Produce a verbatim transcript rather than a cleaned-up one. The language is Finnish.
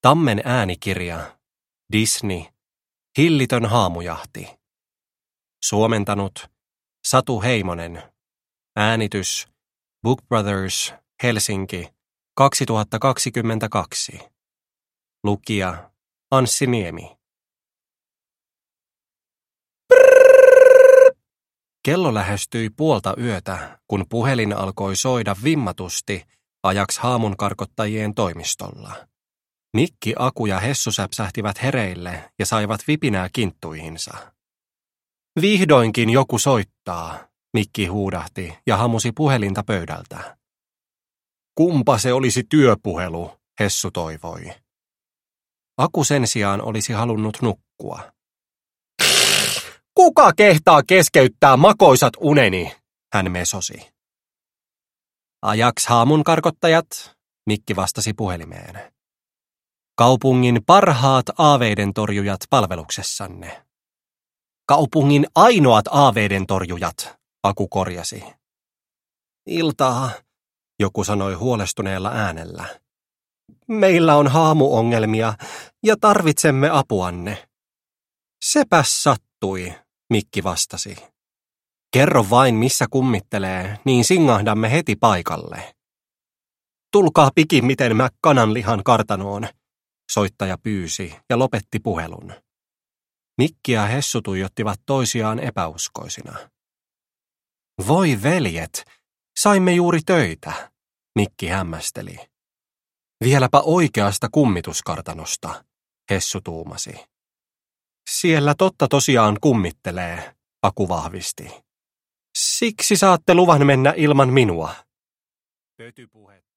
Tammen äänikirja, Disney, Hillitön haamujahti. Suomentanut Satu Heimonen. Äänitys Book Brothers, Helsinki, kaksituhattakaksikymmentäkaksi. Lukija Anssi Niemi. Kello lähestyi puolta yötä, kun puhelin alkoi soida vimmatusti ajaksi haamunkarkottajien toimistolla. Mikki, Aku ja Hessu säpsähtivät hereille ja saivat vipinää kinttuihinsa. Vihdoinkin joku soittaa, Mikki huudahti ja hamusi puhelinta pöydältä. Kumpa se olisi työpuhelu, Hessu toivoi. Aku sen sijaan olisi halunnut nukkua. Kuka kehtaa keskeyttää makoisat uneni, hän mesosi. Ajaks haamunkarkottajat, Mikki vastasi puhelimeen. Kaupungin parhaat aaveiden torjujat palveluksessanne. Kaupungin ainoat aaveiden torjujat, Aku korjasi. Iltaa, joku sanoi huolestuneella äänellä. Meillä on haamuongelmia ja tarvitsemme apuanne. Sepäs sattui, Mikki vastasi. Kerro vain, missä kummittelee, niin singahdamme heti paikalle. Tulkaa pikimmiten mä kananlihan kartanoon, soittaja pyysi ja lopetti puhelun. Mikki ja Hessu tuijottivat toisiaan epäuskoisina. Voi veljet, saimme juuri töitä, Mikki hämmästeli. Vieläpä oikeasta kummituskartanosta, Hessu tuumasi. Siellä totta tosiaan kummittelee, Aku vahvisti. Siksi saatte luvan mennä ilman minua. Pötypuhet.